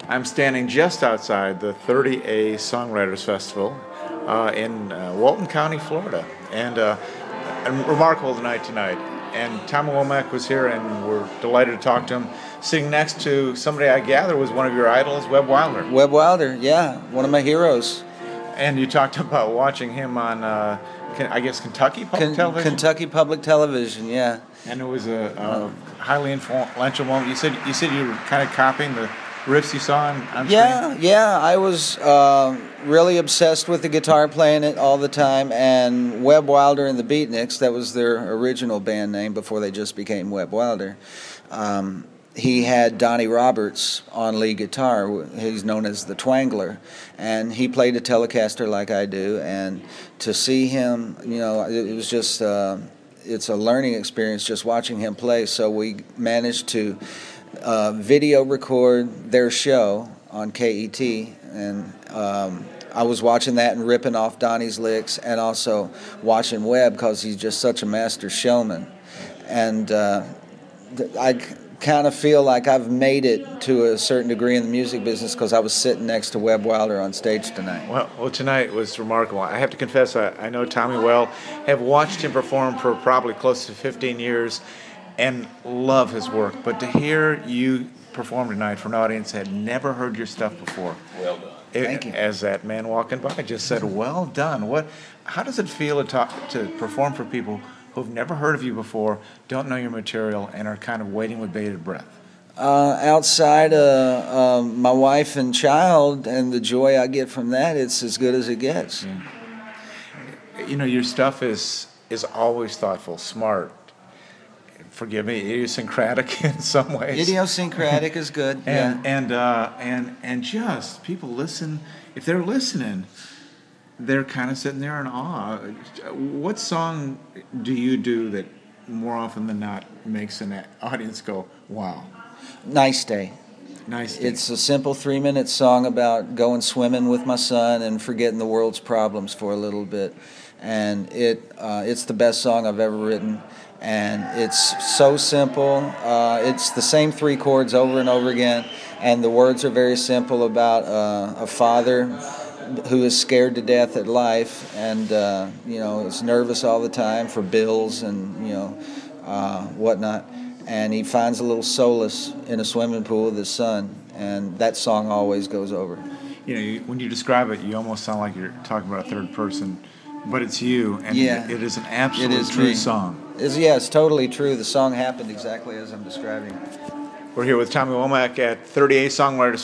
I'm standing just outside the 30A Songwriters Festival in Walton County, Florida, and a remarkable night tonight. And Tommy Womack was here, and we're delighted to talk to him. Sitting next to somebody I gather was one of your idols, Webb Wilder. Webb Wilder, yeah, one of my heroes. And you talked about watching him on, I guess, Kentucky Public Television? Kentucky Public Television, yeah. And it was a highly influential moment. You said you were kind of copying the riffs you saw on screen? Yeah. I was really obsessed with the guitar, playing it all the time. And Webb Wilder and the Beatniks, that was their original band name before they just became Webb Wilder. He had Donnie Roberts on lead guitar. He's known as the Twangler, and he played a Telecaster like I do. And to see him, it was just it's a learning experience just watching him play. So we managed to video record their show on KET, and I was watching that and ripping off Donnie's licks, and also watching Webb because he's just such a master showman. And I kind of feel like I've made it to a certain degree in the music business because I was sitting next to Webb Wilder on stage tonight. Well, tonight was remarkable. I have to confess, I know Tommy well, have watched him perform for probably close to 15 years, and love his work. But to hear you perform tonight for an audience that had never heard your stuff before, well done. Thank you. As that man walking by just said, well done. How does it feel to perform for people who've never heard of you before, don't know your material, and are kind of waiting with bated breath? Outside my wife and child and the joy I get from that, it's as good as it gets. Yeah. Your stuff is always thoughtful, smart, forgive me, idiosyncratic in some ways. Idiosyncratic is good. And just people listen. If they're listening, they're kind of sitting there in awe. What song do you do that more often than not makes an audience go, wow? Nice Day. Nice Day. It's a simple 3-minute song about going swimming with my son and forgetting the world's problems for a little bit. And it's the best song I've ever written. And it's so simple. It's the same 3 chords over and over again. And the words are very simple about a father who is scared to death at life, and is nervous all the time for bills and whatnot, and he finds a little solace in a swimming pool with his son, and that song always goes over. When you describe it, you almost sound like you're talking about a third person, but it's you, and it is an absolute true song. It's totally true. The song happened exactly as I'm describing. We're here with Tommy Womack at 30A Songwriters